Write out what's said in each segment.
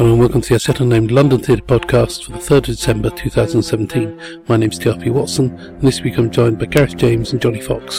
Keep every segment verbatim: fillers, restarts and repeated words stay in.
Hello and welcome to the A Set Unnamed London Theatre Podcast for the third of December two thousand seventeen. My name's T R P Watson, and this week I'm joined by Gareth James and Johnny Fox.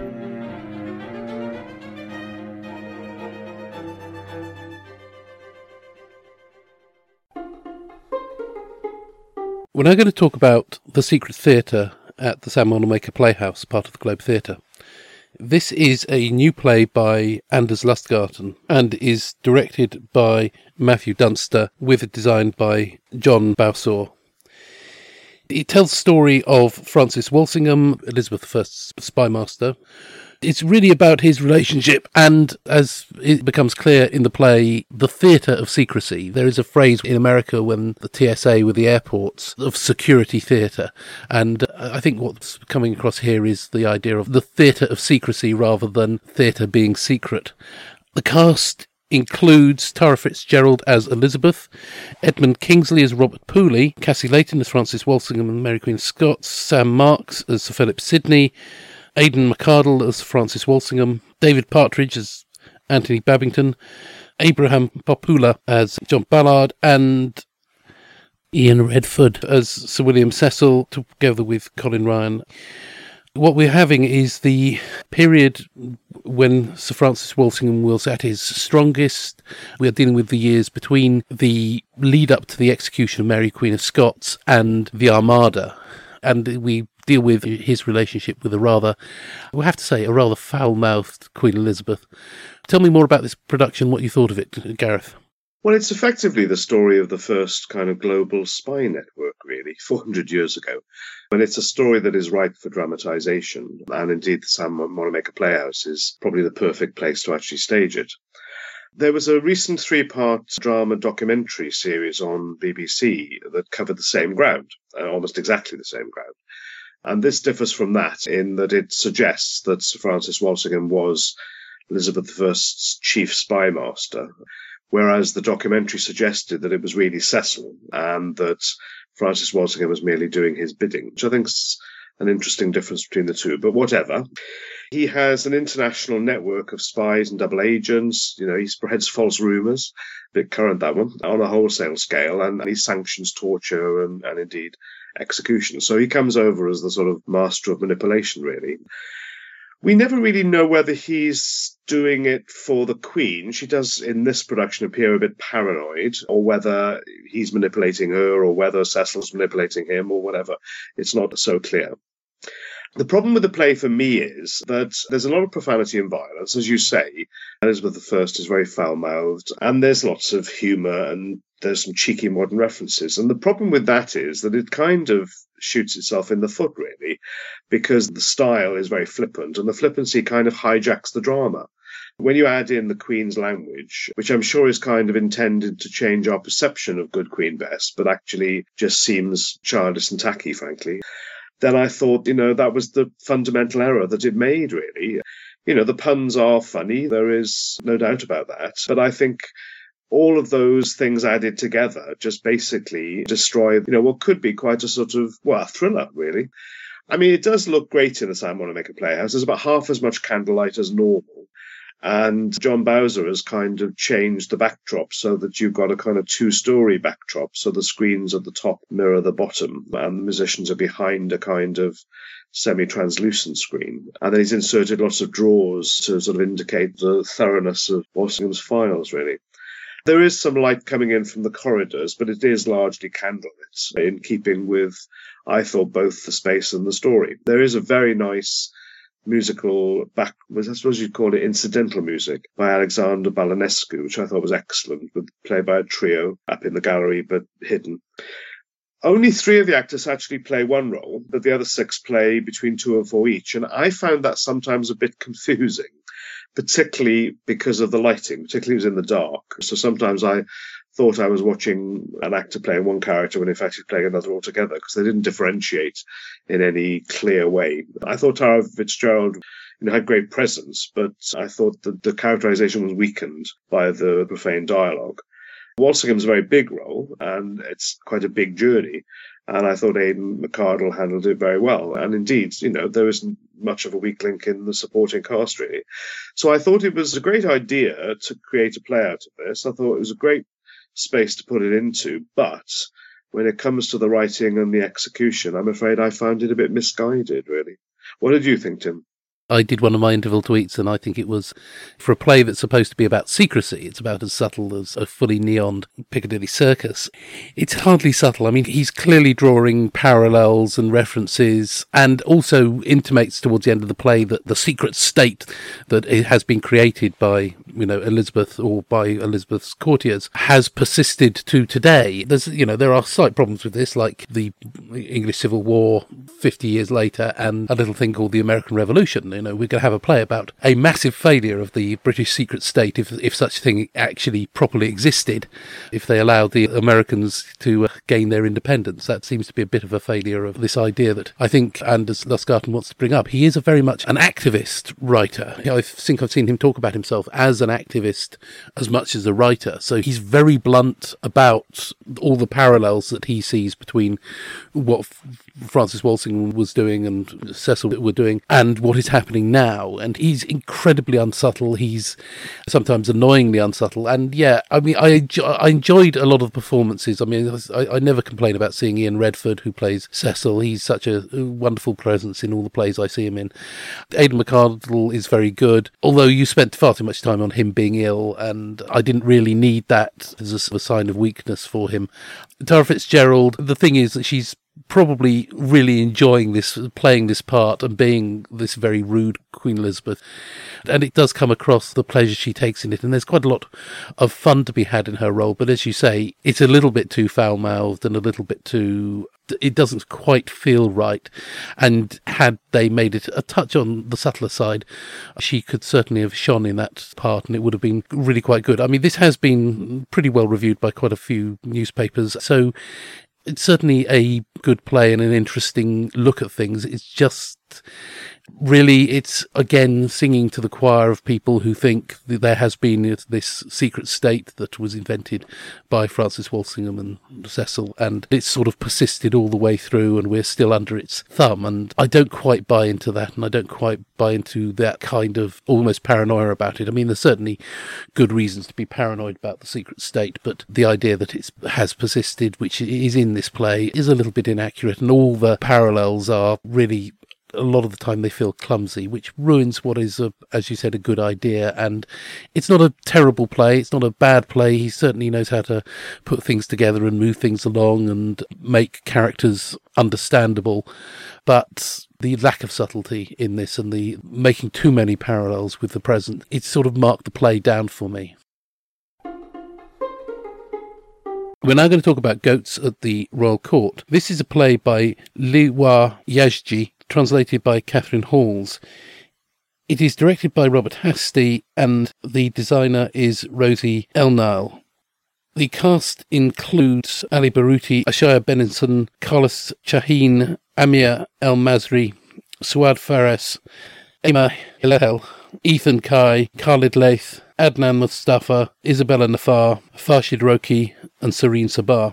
We're now going to talk about The Secret Theatre at the Sam Wanamaker Playhouse, part of the Globe Theatre. This is a new play by Anders Lustgarten and is directed by Matthew Dunster with a design by John Bowsaw. It tells the story of Francis Walsingham, Elizabeth the First's spymaster. It's really about his relationship and, as it becomes clear in the play, the theatre of secrecy. There is a phrase in America when the T S A with the airports of security theatre, and I think what's coming across here is the idea of the theatre of secrecy rather than theatre being secret. The cast includes Tara Fitzgerald as Elizabeth, Edmund Kingsley as Robert Pooley, Cassie Layton as Francis Walsingham and Mary Queen of Scots, Sam Marks as Sir Philip Sidney, Aidan McArdle as Francis Walsingham, David Partridge as Anthony Babington, Abraham Popoola as John Ballard, and Ian Redford as Sir William Cecil, together with Colin Ryan. What we're having is the period when Sir Francis Walsingham was at his strongest. We are dealing with the years between the lead up to the execution of Mary Queen of Scots and the Armada, and we deal with his relationship with a rather, we have to say, a rather foul-mouthed Queen Elizabeth. Tell me more about this production, what you thought of it, Gareth. Well, it's effectively the story of the first kind of global spy network, really, four hundred years ago. And it's a story that is ripe for dramatisation. And indeed, the Sam Wanamaker Playhouse is probably the perfect place to actually stage it. There was a recent three-part drama documentary series on B B C that covered the same ground, uh, almost exactly the same ground. And this differs from that in that it suggests that Sir Francis Walsingham was Elizabeth the First's chief spy master, whereas the documentary suggested that it was really Cecil and that Francis Walsingham was merely doing his bidding, which I think is an interesting difference between the two. But whatever. He has an international network of spies and double agents. You know, he spreads false rumours, a bit current that one, on a wholesale scale, and he sanctions torture and, and indeed execution. So he comes over as the sort of master of manipulation, really. We never really know whether he's doing it for the Queen. She does, in this production, appear a bit paranoid, or whether he's manipulating her, or whether Cecil's manipulating him, or whatever. It's not so clear. The problem with the play for me is that there's a lot of profanity and violence. As you say, Elizabeth the First is very foul-mouthed, and there's lots of humour, and there's some cheeky modern references. And the problem with that is that it kind of shoots itself in the foot, really, because the style is very flippant, and the flippancy kind of hijacks the drama. When you add in the Queen's language, which I'm sure is kind of intended to change our perception of Good Queen Bess, but actually just seems childish and tacky, frankly, then I thought, you know, that was the fundamental error that it made, really. You know, the puns are funny, there is no doubt about that, but I think all of those things added together just basically destroy, you know, what could be quite a sort of, well, a thriller, really. I mean, it does look great in the Sam Wanamaker Playhouse. There's about half as much candlelight as normal. And John Bowsaw has kind of changed the backdrop so that you've got a kind of two-story backdrop. So the screens at the top mirror the bottom, and the musicians are behind a kind of semi-translucent screen. And then he's inserted lots of drawers to sort of indicate the thoroughness of Walsingham's files, really. There is some light coming in from the corridors, but it is largely candlelit, in keeping with, I thought, both the space and the story. There is a very nice musical back, I suppose you'd call it incidental music, by Alexander Balanescu, which I thought was excellent, played by a trio up in the gallery, but hidden. Only three of the actors actually play one role, but the other six play between two and four each, and I found that sometimes a bit confusing, particularly because of the lighting, particularly it was in the dark. So sometimes I thought I was watching an actor playing one character when in fact he's playing another altogether, because they didn't differentiate in any clear way. I thought Tara Fitzgerald, you know, had great presence, but I thought that the characterization was weakened by the profane dialogue. Walsingham's a very big role, and it's quite a big journey. And I thought Aidan McArdle handled it very well. And indeed, you know, there isn't much of a weak link in the supporting cast, really. So I thought it was a great idea to create a play out of this. I thought it was a great space to put it into. But when it comes to the writing and the execution, I'm afraid I found it a bit misguided, really. What did you think, Tim? I did one of my interval tweets, and I think it was, for a play that's supposed to be about secrecy, it's about as subtle as a fully neoned Piccadilly Circus. It's hardly subtle. I mean, he's clearly drawing parallels and references, and also intimates towards the end of the play that the secret state that it has been created by, you know, Elizabeth or by Elizabeth's courtiers has persisted to today. There's, you know, there are slight problems with this, like the English Civil War fifty years later and a little thing called the American Revolution. You know, we're going to have a play about a massive failure of the British secret state, if if such a thing actually properly existed, if they allowed the Americans to uh, gain their independence. That seems to be a bit of a failure of this idea that I think Anders Lustgarten wants to bring up. He is a very much an activist writer. You know, I think I've seen him talk about himself as an activist as much as a writer. So he's very blunt about all the parallels that he sees between what Francis Walsingham was doing and Cecil were doing and what is happening now. And he's incredibly unsubtle. He's sometimes annoyingly unsubtle. And yeah, I mean, I, I enjoyed a lot of the performances. I mean, I, I never complain about seeing Ian Redford, who plays Cecil. He's such a wonderful presence in all the plays I see him in. Aidan McArdle is very good, although you spent far too much time on him being ill, and I didn't really need that as a, a sign of weakness for him. Tara Fitzgerald, the thing is that she's probably really enjoying this, playing this part and being this very rude Queen Elizabeth. And it does come across the pleasure she takes in it. And there's quite a lot of fun to be had in her role. But as you say, it's a little bit too foul-mouthed and a little bit too... It doesn't quite feel right. And had they made it a touch on the subtler side, she could certainly have shone in that part and it would have been really quite good. I mean, this has been pretty well reviewed by quite a few newspapers. So it's certainly a good play and an interesting look at things. It's just really, it's again singing to the choir of people who think that there has been this secret state that was invented by Francis Walsingham and Cecil, and it's sort of persisted all the way through and we're still under its thumb. And I don't quite buy into that, and I don't quite buy into that kind of almost paranoia about it. I mean, there's certainly good reasons to be paranoid about the secret state, but the idea that it has persisted, which is in this play, is a little bit inaccurate, and all the parallels are really, a lot of the time they feel clumsy, which ruins what is, a, as you said, a good idea. And it's not a terrible play. It's not a bad play. He certainly knows how to put things together and move things along and make characters understandable. But the lack of subtlety in this and the making too many parallels with the present, it sort of marked the play down for me. We're now going to talk about Goats at the Royal Court. This is a play by Liwa Yazji, translated by Catherine Halls. It is directed by Robert Hastie, and the designer is Rosie Elnile. The cast includes Ali Baruti, Ashaya Benenson, Carlos Chahine, Amir El Masri, Suad Fares, Emma Hillel, Ethan Kai, Khalid Laith, Adnan Mustafa, Isabella Nafar, Farshid Roki, and Serene Sabah.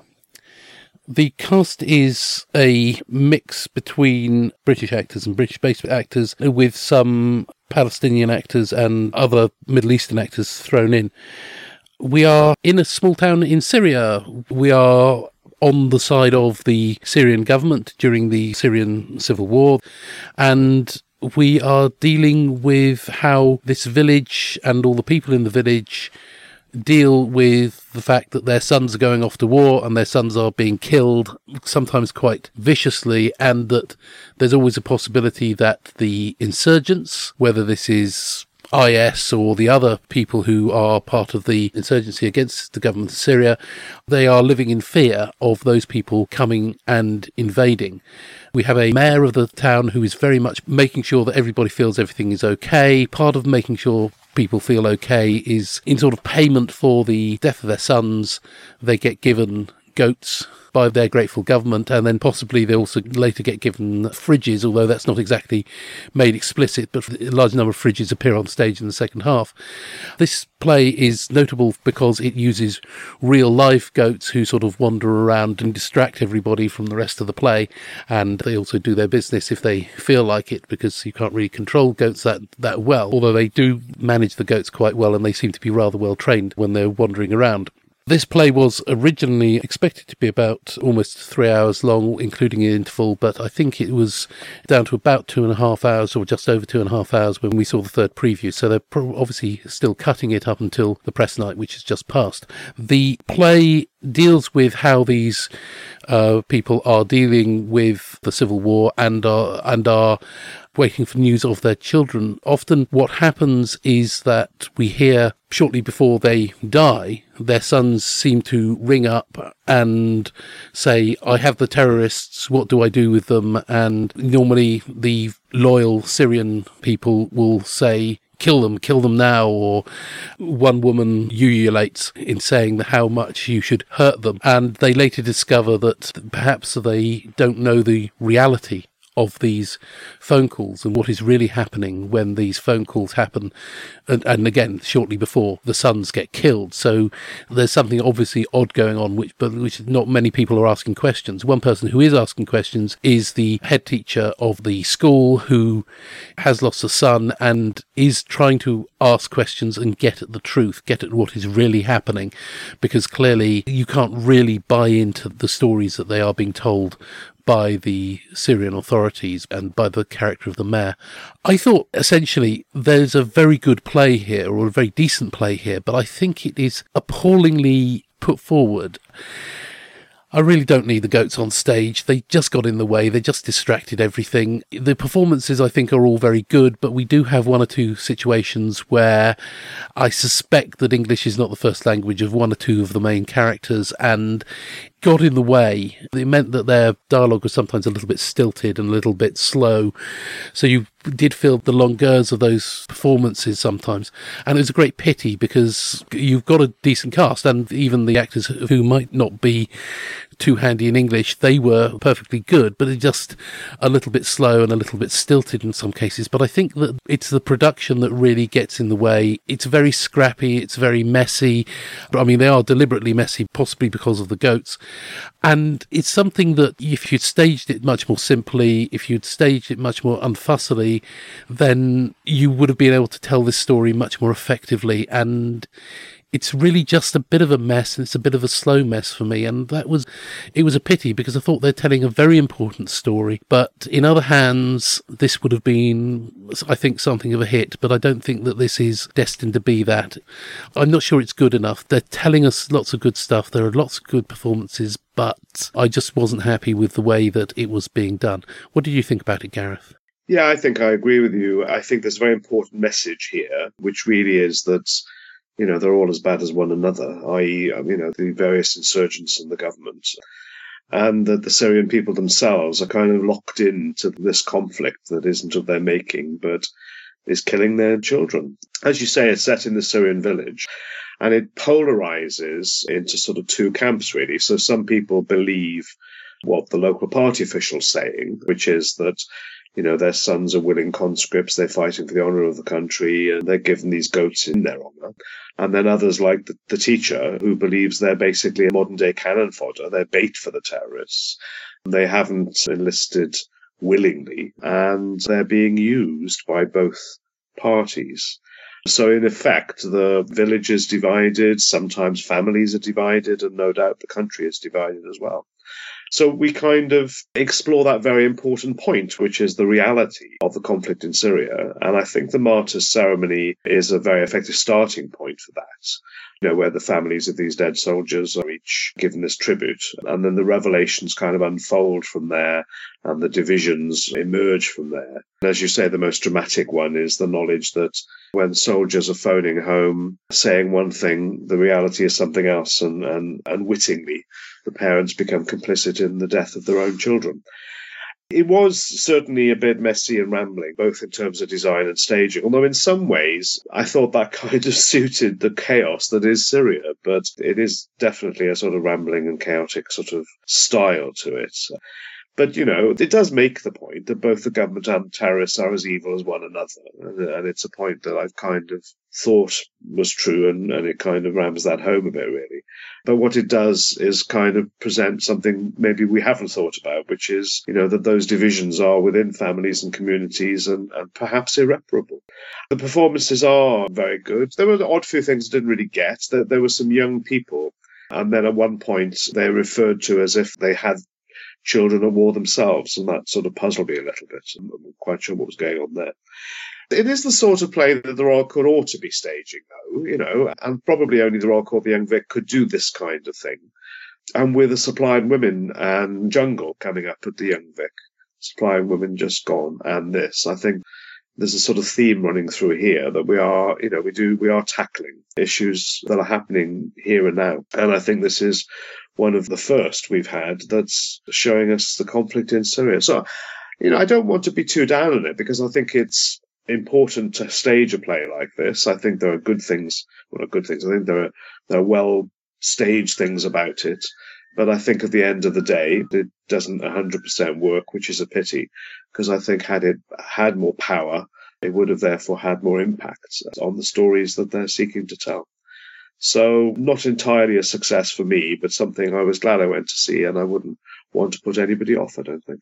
The cast is a mix between British actors and British-based actors, with some Palestinian actors and other Middle Eastern actors thrown in. We are in a small town in Syria. We are on the side of the Syrian government during the Syrian civil war, and we are dealing with how this village and all the people in the village deal with the fact that their sons are going off to war and their sons are being killed, sometimes quite viciously, and that there's always a possibility that the insurgents, whether this is I S or the other people who are part of the insurgency against the government of Syria, they are living in fear of those people coming and invading. We have a mayor of the town who is very much making sure that everybody feels everything is okay. Part of making sure people feel okay is in sort of payment for the death of their sons, they get given goats by their grateful government, and then possibly they also later get given fridges, although that's not exactly made explicit, but a large number of fridges appear on stage in the second half. This play is notable because it uses real live goats who sort of wander around and distract everybody from the rest of the play, and they also do their business if they feel like it, because you can't really control goats that, that well, although they do manage the goats quite well and they seem to be rather well trained when they're wandering around. This play was originally expected to be about almost three hours long, including an interval, but I think it was down to about two and a half hours or just over two and a half hours when we saw the third preview. So they're pro- obviously still cutting it up until the press night, which has just passed. The play deals with how these uh, people are dealing with the Civil War and are, and are waiting for news of their children. Often what happens is that we hear shortly before they die, their sons seem to ring up and say, I have the terrorists, what do I do with them? And normally the loyal Syrian people will say, kill them, kill them now, or one woman ululates in saying how much you should hurt them. And they later discover that perhaps they don't know the reality of these phone calls and what is really happening when these phone calls happen, and, and again shortly before the sons get killed. So there's something obviously odd going on, which but which not many people are asking questions. One person who is asking questions is the head teacher of the school, who has lost a son and is trying to ask questions and get at the truth, get at what is really happening, because clearly you can't really buy into the stories that they are being told by the Syrian authorities and by the character of the mayor. I thought essentially there's a very good play here, or a very decent play here, but I think it is appallingly put forward. I really don't need the goats on stage. They just got in the way. They just distracted everything. The performances, I think, are all very good, but we do have one or two situations where I suspect that English is not the first language of one or two of the main characters, and got in the way. It meant that their dialogue was sometimes a little bit stilted and a little bit slow. So you did feel the longueurs of those performances sometimes. And it was a great pity, because you've got a decent cast, and even the actors who might not be too handy in English, they were perfectly good, but it's just a little bit slow and a little bit stilted in some cases. But I think that it's the production that really gets in the way. It's very scrappy, it's very messy. I mean, they are deliberately messy, possibly because of the goats. And it's something that if you'd staged it much more simply, if you'd staged it much more unfussily, then you would have been able to tell this story much more effectively. And it's really just a bit of a mess, and it's a bit of a slow mess for me. And that was, it was a pity, because I thought they're telling a very important story. But in other hands, this would have been, I think, something of a hit. But I don't think that this is destined to be that. I'm not sure it's good enough. They're telling us lots of good stuff. There are lots of good performances, but I just wasn't happy with the way that it was being done. What did you think about it, Gareth? Yeah, I think I agree with you. I think there's a very important message here, which really is that, you know, they're all as bad as one another, that is, you know, the various insurgents and the government, and that the Syrian people themselves are kind of locked into this conflict that isn't of their making, but is killing their children. As you say, it's set in the Syrian village, and it polarizes into sort of two camps, really. So some people believe what the local party official's saying, which is that, you know, their sons are willing conscripts, they're fighting for the honour of the country, and they're given these goats in their honour. And then others, like the, the teacher, who believes they're basically modern-day cannon fodder, they're bait for the terrorists. They haven't enlisted willingly, and they're being used by both parties. So in effect, the village is divided, sometimes families are divided, and no doubt the country is divided as well. So we kind of explore that very important point, which is the reality of the conflict in Syria. And I think the martyrs' ceremony is a very effective starting point for that, you know, where the families of these dead soldiers are each given this tribute. And then the revelations kind of unfold from there, and the divisions emerge from there. And as you say, the most dramatic one is the knowledge that when soldiers are phoning home saying one thing, the reality is something else, and, and unwittingly the parents become complicit in the death of their own children. It was certainly a bit messy and rambling, both in terms of design and staging, although in some ways I thought that kind of suited the chaos that is Syria, but it is definitely a sort of rambling and chaotic sort of style to it. But, you know, it does make the point that both the government and the terrorists are as evil as one another. And it's a point that I've kind of thought was true, and, and it kind of rams that home a bit, really. But what it does is kind of present something maybe we haven't thought about, which is, you know, that those divisions are within families and communities, and, and perhaps irreparable. The performances are very good. There were an odd few things I didn't really get. There, there were some young people And then at one point, they're referred to as if they had children at war themselves, and that sort of puzzled me a little bit. I'm not quite sure what was going on there. It is the sort of play that the Royal Court ought to be staging, though, you know, and probably only the Royal Court, the Young Vic, could do this kind of thing. And with the Supply and Women and Jungle coming up at the Young Vic, Supply and Women just gone, and this, I think there's a sort of theme running through here that we are, you know, we do, we are tackling issues that are happening here and now. And I think this is one of the first we've had that's showing us the conflict in Syria. So, you know, I don't want to be too down on it because I think it's important to stage a play like this. I think there are good things, well, not good things. I think there are, there are well staged things about it. But I think at the end of the day, it doesn't one hundred percent work, which is a pity, because I think had it had more power, it would have therefore had more impact on the stories that they're seeking to tell. So not entirely a success for me, but something I was glad I went to see, and I wouldn't want to put anybody off, I don't think.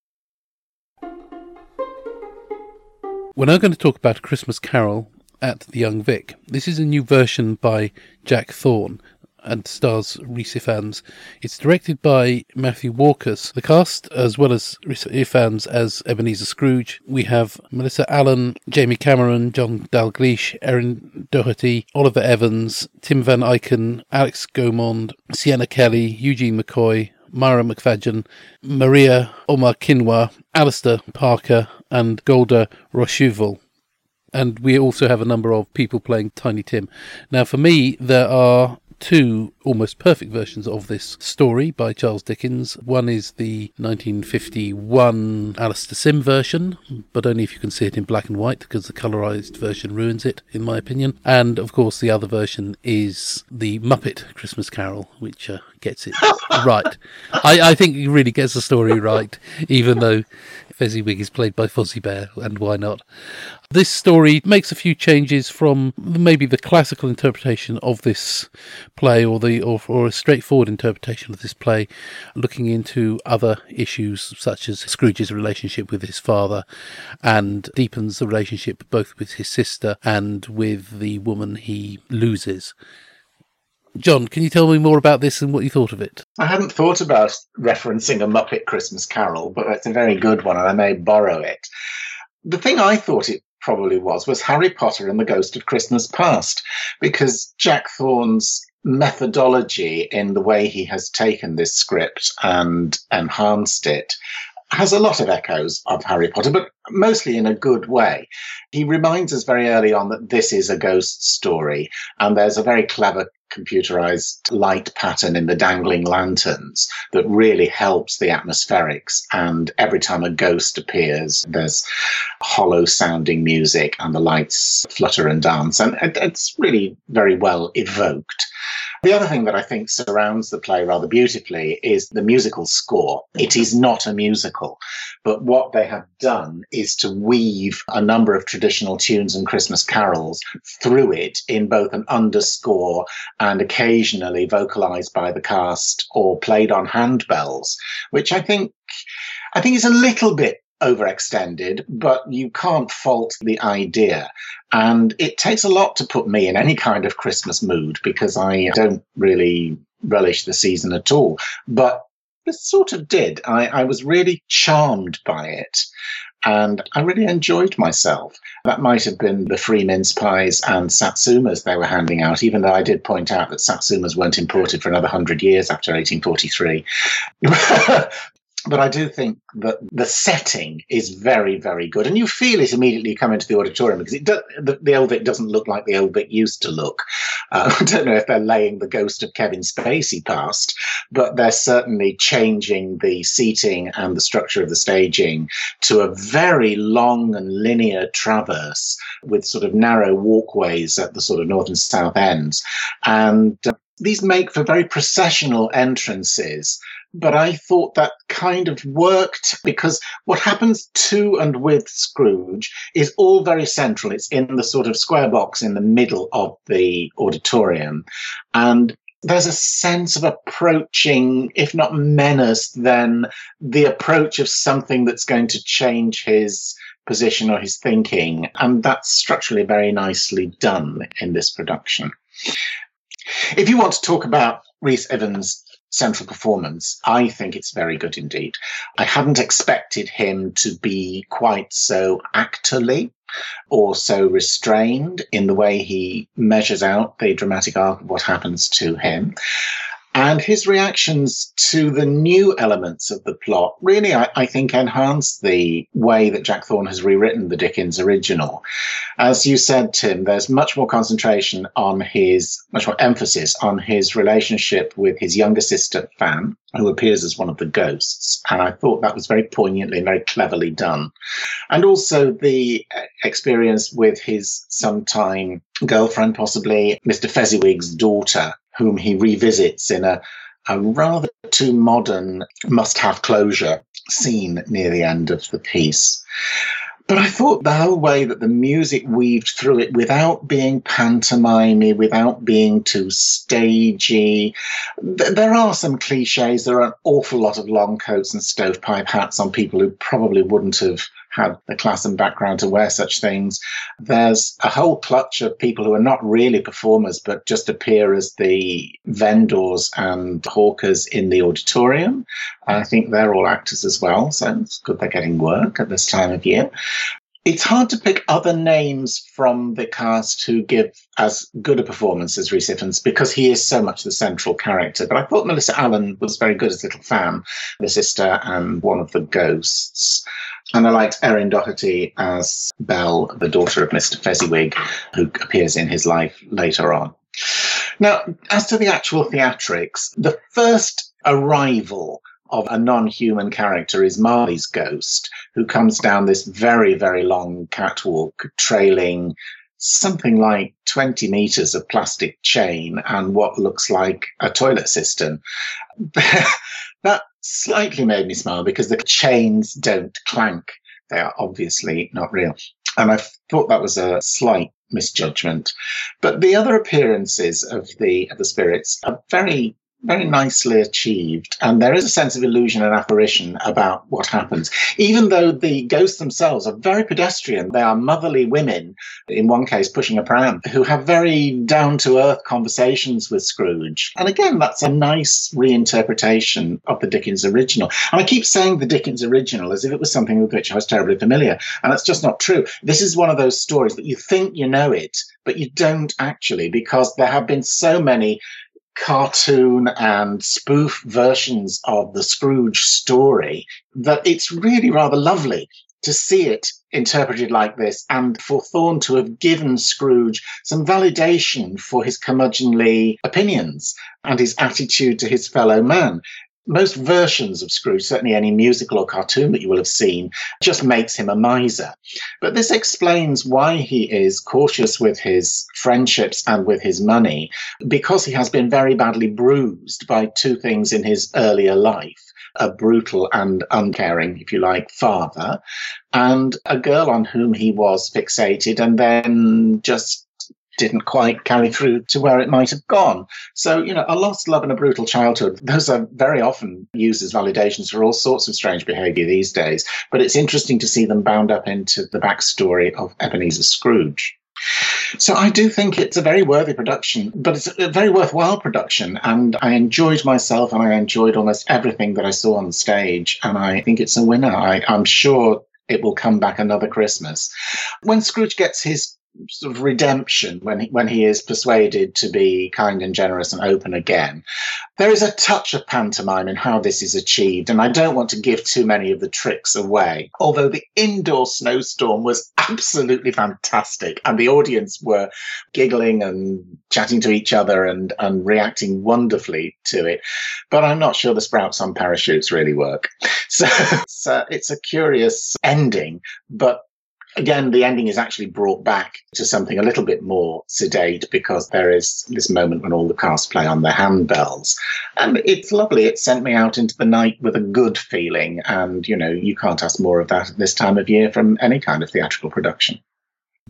We're now going to talk about A Christmas Carol at the Young Vic. This is a new version by Jack Thorne and stars Rhys Ifans. It's directed by Matthew Walkers. The cast, as well as Rhys Ifans as Ebenezer Scrooge, we have Melissa Allen, Jamie Cameron, John Dalgleish, Erin Doherty, Oliver Evans, Tim Van Eycken, Alex Gaumond, Sienna Kelly, Eugene McCoy, Myra McFadden, Maria Omar Kinwa, Alistair Parker, and Golda Rocheuvel. And we also have a number of people playing Tiny Tim. Now, for me, there are two almost perfect versions of this story by Charles Dickens. One is the nineteen fifty-one Alistair Sim version, but only if you can see it in black and white, because the colourised version ruins it, in my opinion. And, of course, the other version is the Muppet Christmas Carol, which uh, gets it right. I, I think it really gets the story right, even though Fezziwig is played by Fozzie Bear, and why not? This story makes a few changes from maybe the classical interpretation of this play, or the or, or a straightforward interpretation of this play, looking into other issues such as Scrooge's relationship with his father, and deepens the relationship both with his sister and with the woman he loses. John, can you tell me more about this and what you thought of it? I hadn't thought about referencing a Muppet Christmas Carol, but it's a very good one and I may borrow it. The thing I thought it probably was, was Harry Potter and the Ghost of Christmas Past, because Jack Thorne's methodology in the way he has taken this script and enhanced it has a lot of echoes of Harry Potter, but mostly in a good way. He reminds us very early on that this is a ghost story, and there's a very clever computerized light pattern in the dangling lanterns that really helps the atmospherics. And every time a ghost appears, there's hollow sounding music and the lights flutter and dance. And it's really very well evoked. The other thing that I think surrounds the play rather beautifully is the musical score. It is not a musical, but what they have done is to weave a number of traditional tunes and Christmas carols through it in both an underscore and occasionally vocalized by the cast or played on handbells, which I think I think is a little bit overextended, but you can't fault the idea. And it takes a lot to put me in any kind of Christmas mood, because I don't really relish the season at all. But it sort of did. I, I was really charmed by it. And I really enjoyed myself. That might have been the free mince pies and satsumas they were handing out, even though I did point out that satsumas weren't imported for another hundred years after eighteen forty-three. But I do think that the setting is very, very good. And you feel it immediately you come into the auditorium, because it does, the, the Old Vic doesn't look like the Old Vic used to look. Uh, I don't know if they're laying the ghost of Kevin Spacey past, but they're certainly changing the seating and the structure of the staging to a very long and linear traverse with sort of narrow walkways at the sort of north and south ends. And uh, these make for very processional entrances. But I thought that kind of worked, because what happens to and with Scrooge is all very central. It's in the sort of square box in the middle of the auditorium. And there's a sense of approaching, if not menace, then the approach of something that's going to change his position or his thinking. And that's structurally very nicely done in this production. If you want to talk about Rhys Ifans' central performance, I think it's very good indeed. I hadn't expected him to be quite so actorly or so restrained in the way he measures out the dramatic arc of what happens to him. And his reactions to the new elements of the plot really, I, I think, enhance the way that Jack Thorne has rewritten the Dickens original. As you said, Tim, there's much more concentration on his, much more emphasis on his relationship with his younger sister, Fan, who appears as one of the ghosts. And I thought that was very poignantly and very cleverly done. And also the experience with his sometime girlfriend, possibly Mister Fezziwig's daughter, whom he revisits in a, a rather too modern must-have closure scene near the end of the piece. But I thought the whole way that the music weaved through it without being pantomimey, without being too stagey. Th- there are some cliches. There are an awful lot of long coats and stovepipe hats on people who probably wouldn't have had the class and background to wear such things. There's a whole clutch of people who are not really performers, but just appear as the vendors and hawkers in the auditorium. I think they're all actors as well, so it's good they're getting work at this time of year. It's hard to pick other names from the cast who give as good a performance as Rhys Ifans because he is so much the central character. But I thought Melissa Allen was very good as Little Fan, the sister and one of the ghosts. And I liked Erin Doherty as Belle, the daughter of Mister Fezziwig, who appears in his life later on. Now, as to the actual theatrics, the first arrival of a non-human character is Marley's ghost, who comes down this very, very long catwalk trailing something like twenty meters of plastic chain and what looks like a toilet cistern. That slightly made me smile because the chains don't clank. They are obviously not real. And I thought that was a slight misjudgment. But the other appearances of the, of the spirits are very very nicely achieved. And there is a sense of illusion and apparition about what happens, even though the ghosts themselves are very pedestrian. They are motherly women, in one case pushing a pram, who have very down-to-earth conversations with Scrooge. And again, that's a nice reinterpretation of the Dickens original. And I keep saying the Dickens original as if it was something with which I was terribly familiar. And that's just not true. This is one of those stories that you think you know it, but you don't actually, because there have been so many cartoon and spoof versions of the Scrooge story that it's really rather lovely to see it interpreted like this, and for Thorne to have given Scrooge some validation for his curmudgeonly opinions and his attitude to his fellow man. Most versions of Scrooge, certainly any musical or cartoon that you will have seen, just makes him a miser. But this explains why he is cautious with his friendships and with his money, because he has been very badly bruised by two things in his earlier life: a brutal and uncaring, if you like, father, and a girl on whom he was fixated and then just didn't quite carry through to where it might have gone. So, you know, a lost love and a brutal childhood, those are very often used as validations for all sorts of strange behaviour these days. But it's interesting to see them bound up into the backstory of Ebenezer Scrooge. So I do think it's a very worthy production, but it's a very worthwhile production. And I enjoyed myself and I enjoyed almost everything that I saw on the stage. And I think it's a winner. I, I'm sure it will come back another Christmas. When Scrooge gets his sort of redemption, when he, when he is persuaded to be kind and generous and open again, there is a touch of pantomime in how this is achieved, and I don't want to give too many of the tricks away, although the indoor snowstorm was absolutely fantastic and the audience were giggling and chatting to each other and, and reacting wonderfully to it, but I'm not sure the sprouts on parachutes really work. So, so it's a curious ending, but again, the ending is actually brought back to something a little bit more sedate because there is this moment when all the cast play on their handbells. And it's lovely. It sent me out into the night with a good feeling. And, you know, you can't ask more of that at this time of year from any kind of theatrical production.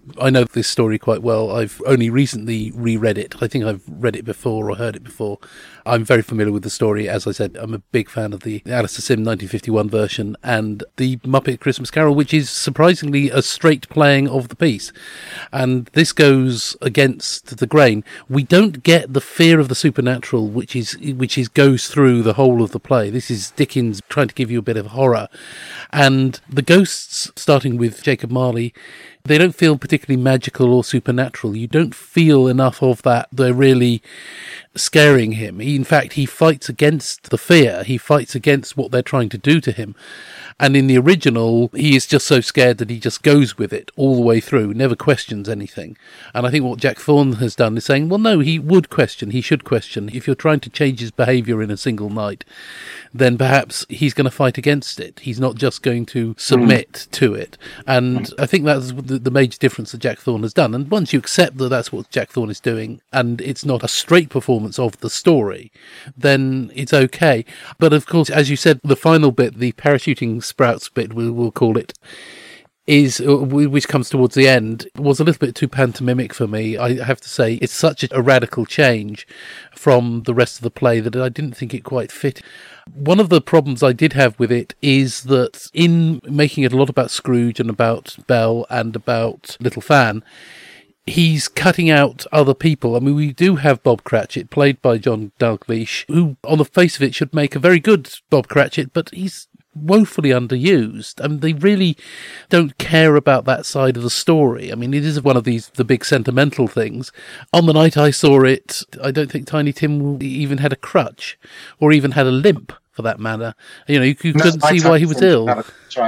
I know this story quite well. I've only recently reread it. I think I've read it before or heard it before. I'm very familiar with the story. As I said, I'm a big fan of the Alistair Sim nineteen fifty-one version and the Muppet Christmas Carol, which is surprisingly a straight playing of the piece. And this goes against the grain. We don't get the fear of the supernatural, which is which is goes through the whole of the play. This is Dickens trying to give you a bit of horror. And the ghosts, starting with Jacob Marley, they don't feel particularly magical or supernatural. You don't feel enough of that. They're really scaring him. He, in fact, he fights against the fear. He fights against what they're trying to do to him. And in the original, he is just so scared that he just goes with it all the way through, never questions anything. And I think what Jack Thorne has done is saying, well, no, he would question, he should question. If you're trying to change his behaviour in a single night, then perhaps he's going to fight against it. He's not just going to submit mm. to it. And I think that's the, the major difference that Jack Thorne has done. And once you accept that that's what Jack Thorne is doing, and it's not a straight performance of the story, then it's okay. But of course, as you said, the final bit, the parachuting sprouts bit, we'll, we'll call it, is, which comes towards the end, was a little bit too pantomimic for me. I have to say, it's such a, a radical change from the rest of the play that I didn't think it quite fit. One of the problems I did have with it is that in making it a lot about Scrooge and about Belle and about Little Fan, he's cutting out other people. I mean, we do have Bob Cratchit, played by John Dalgleish, who, on the face of it, should make a very good Bob Cratchit, but he's woefully underused. I mean, they really don't care about that side of the story. I mean, it is one of these the big sentimental things. On the night I saw it, I don't think Tiny Tim even had a crutch, or even had a limp, for that matter. You know, you, you couldn't see why he was ill.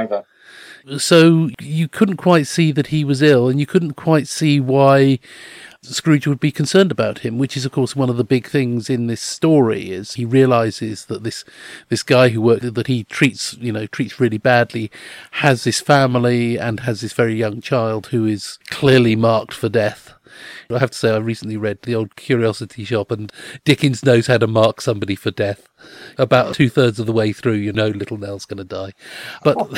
So you couldn't quite see that he was ill, and you couldn't quite see why Scrooge would be concerned about him, which is, of course, one of the big things in this story. Is he realizes that this this guy who worked that he treats you know treats really badly has this family and has this very young child who is clearly marked for death. I have to say, I recently read The Old Curiosity Shop, and Dickens knows how to mark somebody for death. About two thirds of the way through, you know, little Nell's going to die. But oh,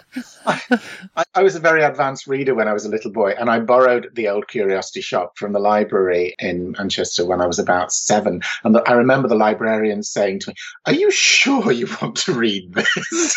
I, I was a very advanced reader when I was a little boy, and I borrowed The Old Curiosity Shop from the library in Manchester when I was about seven. And the, I remember the librarian saying to me, "Are you sure you want to read this?"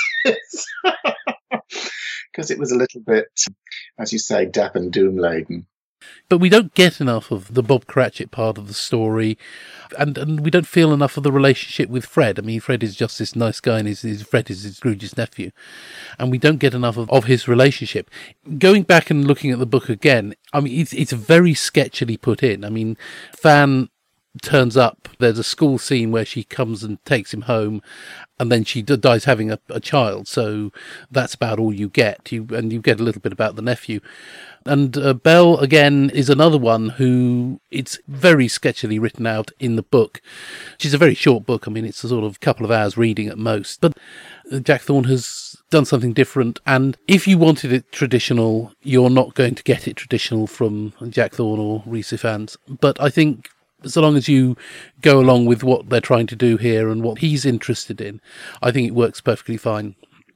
Because it was a little bit, as you say, death and doom laden. But we don't get enough of the Bob Cratchit part of the story, and, and we don't feel enough of the relationship with Fred. I mean, Fred is just this nice guy, and his, his Fred is his Scrooge's nephew, and we don't get enough of, of his relationship. Going back and looking at the book again, I mean, it's, it's very sketchily put in. I mean, Fan turns up, there's a school scene where she comes and takes him home, and then she d- dies having a, a child, so that's about all you get. You and you get a little bit about the nephew. And uh, Belle, again, is another one who it's very sketchily written out in the book, which is a very short book. I mean, it's a sort of couple of hours reading at most. But Jack Thorne has done something different. And if you wanted it traditional, you're not going to get it traditional from Jack Thorne or Rhys Ifans. But I think so long as you go along with what they're trying to do here and what he's interested in, I think it works perfectly fine.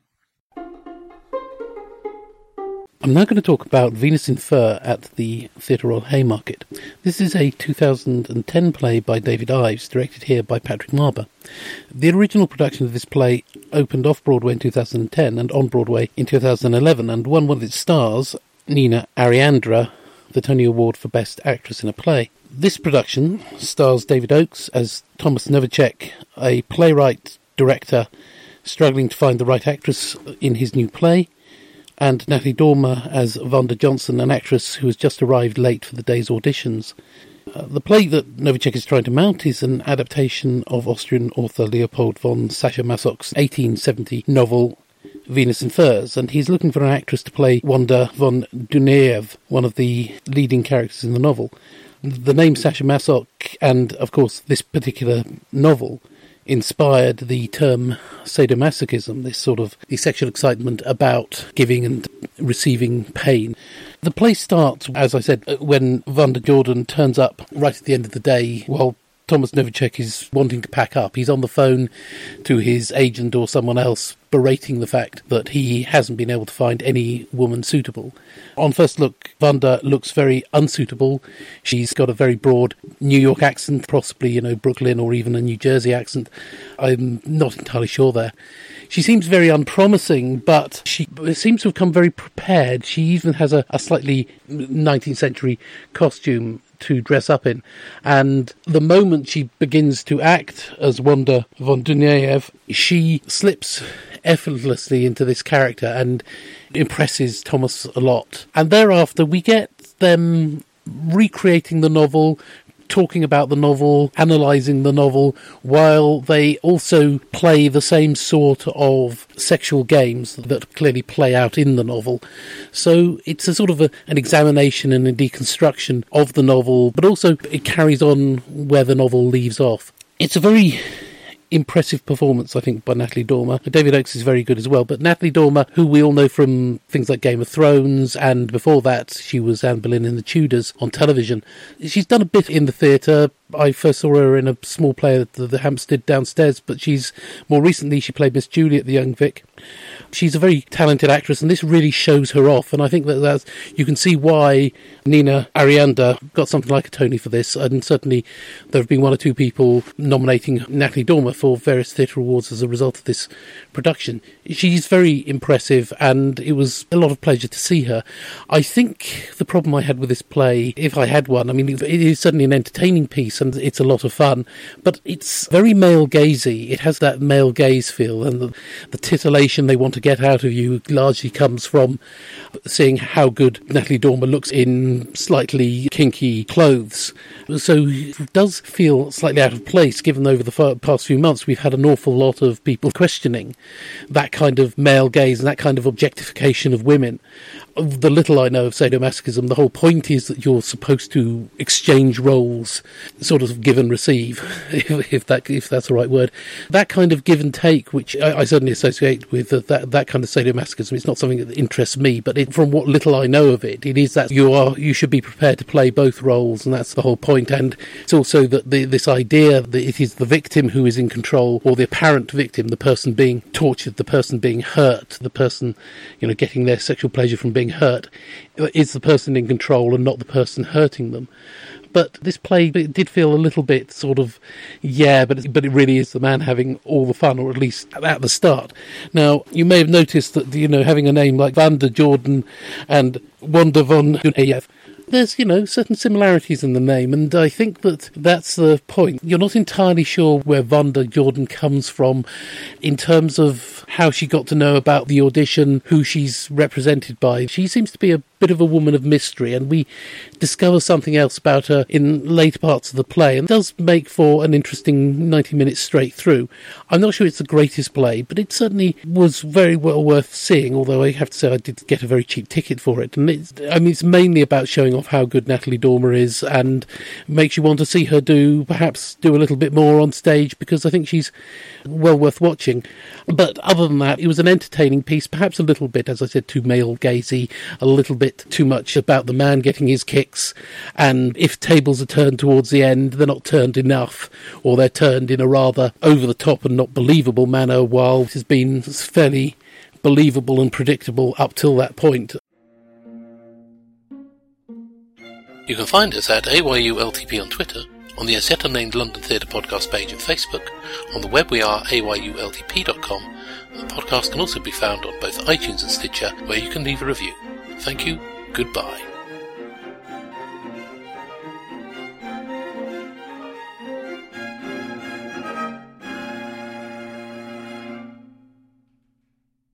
I'm now going to talk about Venus in Fur at the Theatre Royal Haymarket. This is a two thousand ten play by David Ives, directed here by Patrick Marber. The original production of this play opened off-Broadway in two thousand ten and on-Broadway in two thousand eleven, and won one of its stars, Nina Ariandra, the Tony Award for Best Actress in a Play. This production stars David Oakes as Thomas Novacek, a playwright-director struggling to find the right actress in his new play, and Natalie Dormer as Vonda Johnson, an actress who has just arrived late for the day's auditions. Uh, the play that Novacek is trying to mount is an adaptation of Austrian author Leopold von Sacher-Masoch's eighteen seventy novel Venus in Furs, and he's looking for an actress to play Wanda von Dunejev, one of the leading characters in the novel. The name Sacher-Masoch, and of course this particular novel, inspired the term sadomasochism, this sort of the sexual excitement about giving and receiving pain. The play starts, as I said, when Wanda Jordan turns up right at the end of the day while Thomas Novacek is wanting to pack up. He's on the phone to his agent or someone else, berating the fact that he hasn't been able to find any woman suitable. On first look, Wanda looks very unsuitable. She's got a very broad New York accent, possibly, you know, Brooklyn or even a New Jersey accent. I'm not entirely sure there. She seems very unpromising, but she seems to have come very prepared. She even has a, a slightly nineteenth century costume to dress up in. And the moment she begins to act as Wanda von Dunyaev, she slips effortlessly into this character and impresses Thomas a lot. And thereafter, we get them recreating the novel, talking about the novel, analysing the novel, while they also play the same sort of sexual games that clearly play out in the novel. So it's a sort of a, an examination and a deconstruction of the novel, but also it carries on where the novel leaves off. It's a very impressive performance, I think, by Natalie Dormer. David Oakes is very good as well, but Natalie Dormer, who we all know from things like Game of Thrones, and before that she was Anne Boleyn in The Tudors on television. She's done a bit in the theatre. I first saw her in a small play at the, the Hampstead downstairs, but she's more recently she played Miss Juliet, the young Vic. She's a very talented actress, and this really shows her off, and I think that that's, you can see why Nina Arianda got something like a Tony for this, and certainly there have been one or two people nominating Natalie Dormer for various theatre awards as a result of this production. She's very impressive, and it was a lot of pleasure to see her. I think the problem I had with this play, if I had one, I mean, it is certainly an entertaining piece, and it's a lot of fun, but it's very male-gazy. It has that male gaze feel, and the, the titillation they want to get out of you largely comes from seeing how good Natalie Dormer looks in slightly kinky clothes. So it does feel slightly out of place, given over the past few months we've had an awful lot of people questioning that kind of male gaze and that kind of objectification of women. Of the little I know of sadomasochism, the whole point is that you're supposed to exchange roles, sort of give and receive, if, if that if that's the right word. That kind of give and take, which I, I certainly associate with uh, that that kind of sadomasochism. It's not something that interests me, but it, from what little I know of it, it is that you are you should be prepared to play both roles, and that's the whole point. And it's also that the, this idea that it is the victim who is in control, or the apparent victim, the person being tortured, the person being hurt, the person, you know, getting their sexual pleasure from being hurt, is the person in control and not the person hurting them. But this play it did feel a little bit sort of, yeah, but it, but it really is the man having all the fun, or at least at the start. Now, you may have noticed that, you know, having a name like Wanda Jordan and Wanda von Dunyaev, there's, you know, certain similarities in the name, and I think that that's the point. You're not entirely sure where Wanda Jordan comes from in terms of how she got to know about the audition, who she's represented by. She seems to be a bit of a woman of mystery, and we discover something else about her in later parts of the play, and it does make for an interesting ninety minutes straight through. I'm not sure it's the greatest play, but it certainly was very well worth seeing, although I have to say I did get a very cheap ticket for it. And it's, I mean, it's mainly about showing off how good Natalie Dormer is, and makes you want to see her do, perhaps do a little bit more on stage, because I think she's well worth watching. But other than that, it was an entertaining piece, perhaps a little bit, as I said, too male-gazy, a little bit too much about the man getting his kicks, and if tables are turned towards the end, they're not turned enough, or they're turned in a rather over-the-top and not believable manner, while it has been fairly believable and predictable up till that point. You can find us at A Y U L T P on Twitter, on the as yet unnamed London Theatre Podcast page on Facebook. On the web we are A Y U L T P dot com, and the podcast can also be found on both iTunes and Stitcher, where you can leave a review. Thank you, goodbye.